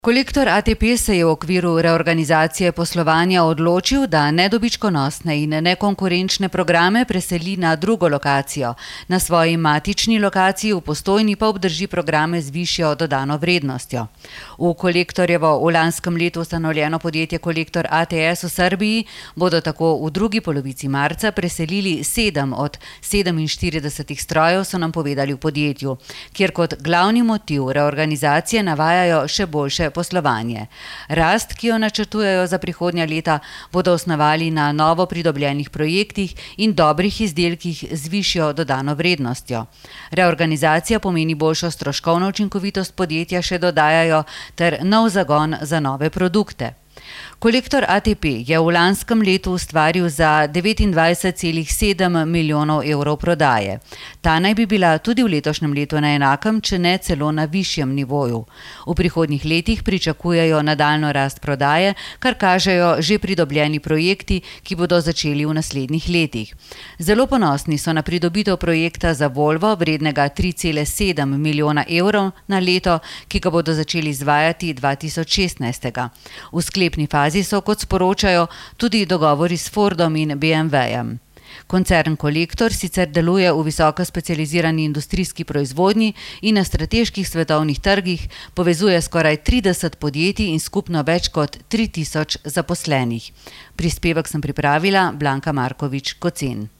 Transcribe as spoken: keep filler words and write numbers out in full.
Kolektor A T P se je v okviru reorganizacije poslovanja odločil, da nedobičkonosne in nekonkurenčne programe preseli na drugo lokacijo. Na svoji matični lokaciji v Postojni pa obdrži programe z višjo dodano vrednostjo. V Kolektorjevo v lanskem letu ustanovljeno podjetje Kolektor A T S v Srbiji bodo tako v drugi polovici marca preselili sedem od sedeminštiridesetih strojev, so nam povedali v podjetju, kjer kot glavni motiv reorganizacije navajajo še boljše poslovanje. Rast, ki jo načrtujejo za prihodnja leta, bodo osnovali na novo pridobljenih projektih in dobrih izdelkih z višjo dodano vrednostjo. Reorganizacija pomeni boljšo stroškovno učinkovitost podjetja, še dodajajo, ter nov zagon za nove produkte. Kolektor A T P je v lanskem letu ustvaril za devetindvajset celih sedem milijonov evrov prodaje. Ta naj bi bila tudi v letošnjem letu na enakem, če ne celo na višjem nivoju. V prihodnjih letih pričakujejo nadaljnjo rast prodaje, kar kažejo že pridobljeni projekti, ki bodo začeli v naslednjih letih. Zelo ponosni so na pridobitev projekta za Volvo, vrednega tri cele sedem milijona evrov na leto, ki ga bodo začeli izvajati dva tisoč šestnajstega. V sklepni fazi so, kot sporočajo, tudi dogovori s Fordom in B M W-jem. Koncern Kolektor sicer deluje v visoko specializirani industrijski proizvodnji in na strateških svetovnih trgih, povezuje skoraj trideset podjetij in skupno več kot tri tisoč zaposlenih. Prispevek sem pripravila Blanka Markovič Kocen.